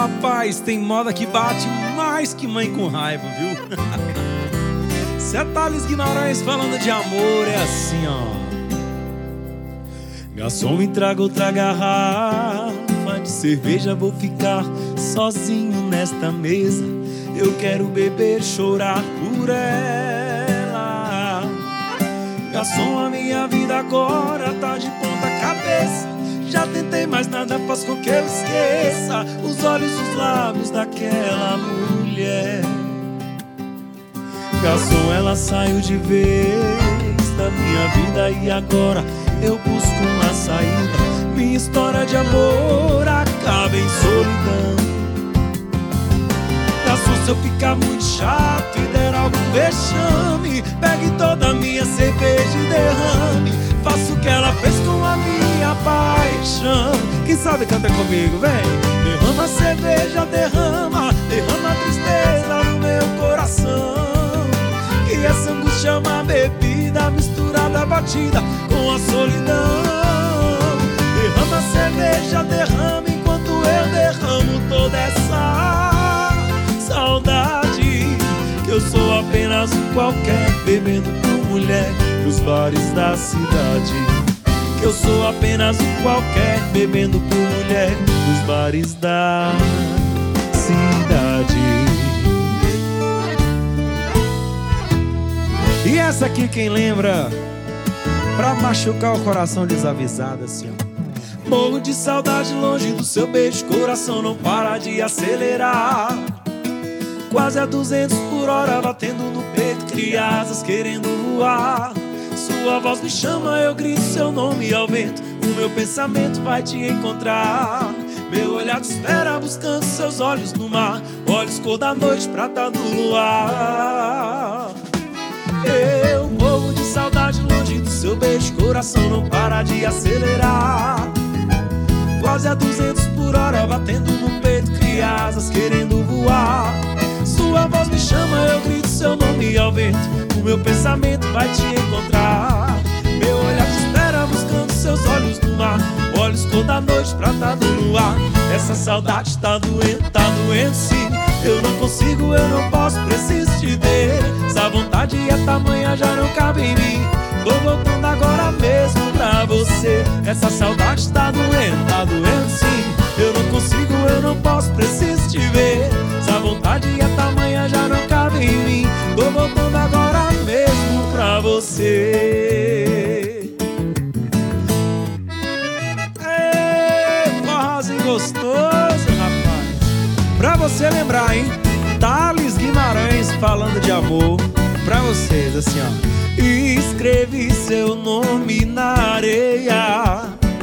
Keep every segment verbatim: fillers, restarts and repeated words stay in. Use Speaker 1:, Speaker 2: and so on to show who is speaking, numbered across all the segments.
Speaker 1: Rapaz, tem moda que bate mais que mãe com raiva, viu? Se é Thales Guimarães falando de amor, é assim, ó. Garçom, me traga outra garrafa de cerveja, vou ficar sozinho nesta mesa. Eu quero beber, chorar por ela. Garçom, a minha vida agora tá de ponta cabeça. Já tentei, mas nada faz com que eu esqueça os olhos e os lábios daquela mulher. Garçom, ela saiu de vez da minha vida e agora eu busco uma saída. Minha história de amor acaba em solidão. Garçom, se eu ficar muito chato e der algum vexame, pegue toda a minha cerveja e derrame. Faça o que ela fez com a minha paixão. Quem sabe canta comigo, vem. Derrama a cerveja, derrama, derrama a tristeza no meu coração. Que essa angústia é uma bebida misturada, batida com a solidão. Derrama a cerveja, derrama enquanto eu derramo toda essa saudade. Que eu sou apenas um qualquer, bebendo por mulher nos bares da cidade. Que eu sou apenas um qualquer, bebendo por mulher nos bares da cidade. E essa aqui quem lembra? Pra machucar o coração desavisado, assim, ó. Morro de saudade longe do seu beijo, coração não para de acelerar. Quase a duzentos por hora batendo no peito, cria asas querendo voar. Sua voz me chama, eu grito seu nome ao vento. O meu pensamento vai te encontrar. Meu olhar te espera buscando seus olhos no mar. Olhos cor da noite, prata do luar. Eu morro de saudade longe do seu beijo, coração não para de acelerar. Quase a duzentos por hora batendo no peito, cria asas querendo voar. Sua voz me chama, eu grito seu nome ao vento. O meu pensamento vai te encontrar. Meu olhar te espera buscando seus olhos no mar. Olhos cor da noite, prata do luar. Essa saudade tá doendo, tá doendo sim. Eu não consigo, eu não posso, preciso te ver. Essa vontade é tamanha, já não cabe em mim. Tô voltando agora mesmo pra você. Essa saudade tá doendo, tá doendo sim. Eu não consigo, eu não posso, preciso te ver. Essa vontade é tamanha, já não cabe em mim. Tô voltando agora mesmo pra você. Ei, forrozinho gostoso, rapaz. Pra você lembrar, hein? Thales Guimarães falando de amor. Pra vocês, assim, ó. Escrevi seu nome na areia.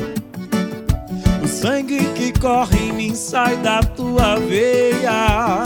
Speaker 1: O sangue que corre em mim sai da tua veia.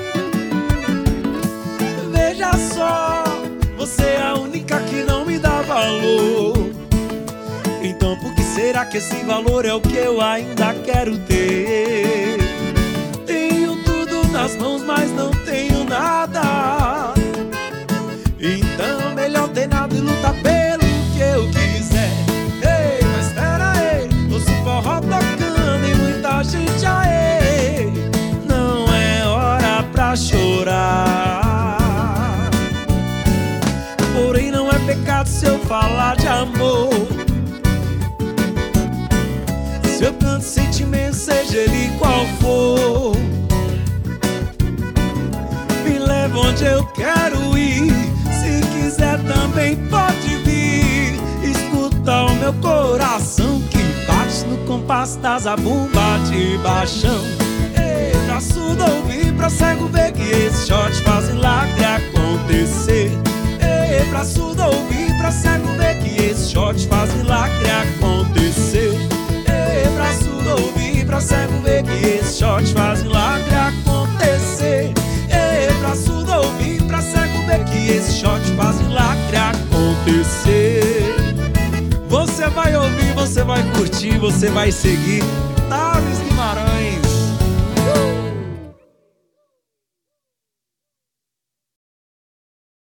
Speaker 1: Veja só, você é a única que não me dá valor. Então por que será que esse valor é o que eu ainda quero ter? Tenho tudo nas mãos, mas não tenho nada. Então melhor ter nada e lutar pelo que eu quiser. Ei, mas espera aí, ouço forró tocando e muita gente aí. Não é hora pra chorar. Porém não é pecado se eu falar de amor. Se eu canto sentimento, seja ele qual for, me leva onde eu quero ir. Se quiser também pode vir. Escuta o meu coração que bate no compasso da zabumba de baixão. Ei, pra surdo ouvir, pra cego ver que esse shot faz milagre acontecer. Ei, pra surdo ouvir, pra cego ver que esse shot faz milagre acontecer. Ei, pra surdo ouvir, pra cego ver que esse shot faz milagre acontecer. Ei, pra surdo ouvir, pra cego ver que esse shot faz milagre acontecer. Você vai ouvir, você vai curtir, você vai seguir Thales Guimarães.